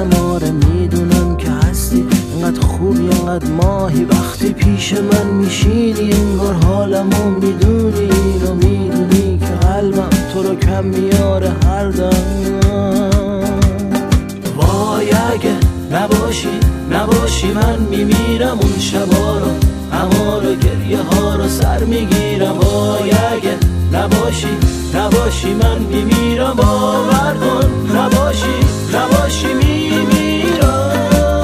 میدونم آره میدونم که هستی، انقدر خوبی انقدر ماهی، وقتی پیش من میشینی انگار حالمو میدونی، اینو میدونی که قلبم تو رو کم میاره هر دم. وای اگه نباشی من میمیرم اون شبا رو، اما رو گریه ها رو سر میگیرم. وای اگه نباشی من میمیرم، باور کن نباشی میمیرم.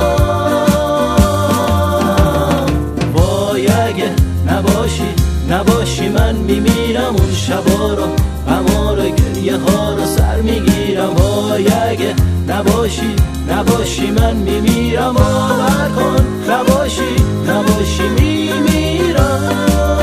وای اگه نباشی من میمیرم اون شبا رو، اما رو گریه ها رو سر میگیرم. وای اگه نباشی من میمیرم، باور کن نباشی میمیرم.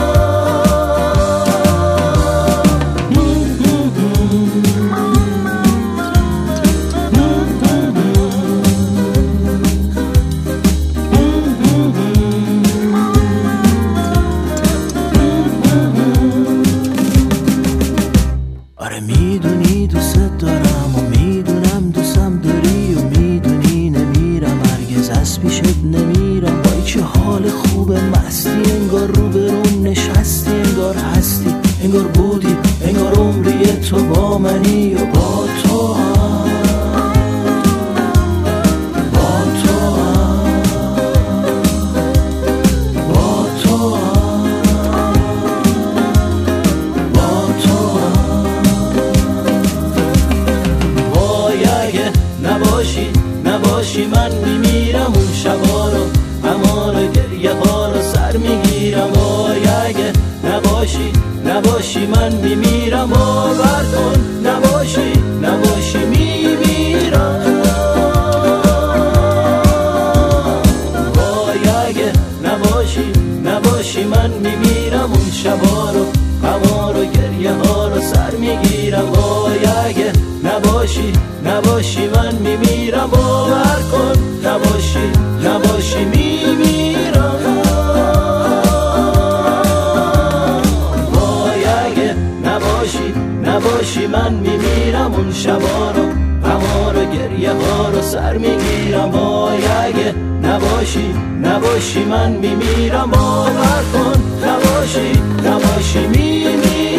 آره میدونی دوست دارم و میدونم دوستم داری، و میدونی نمیرم هرگز از پیشت نمیرم. وای چه حال خوبه مستی، انگار رو برون نشستی، انگار هستی، انگار بودی، انگار عمری تو با منی و با تو هم. نباشی من میمیرم اون شبا رو، اما رو گریه ها رو سر میگیرم. وای اگه نباشی من میمیرم، باور کن نباشی میمیرم. وای اگه نباشی من میمیرم اون شبا رو، اما رو گریه ها رو سر میگیرم. وای اگه نباشی من میمیرم، باور کن نباشی میمیرم. وای اگه نباشی من میمیرم اون شبا رو، اما رو گریه ها رو سر میگیرم. وای اگه نباشی من میمیرم، باور کن نباشی میمیرم.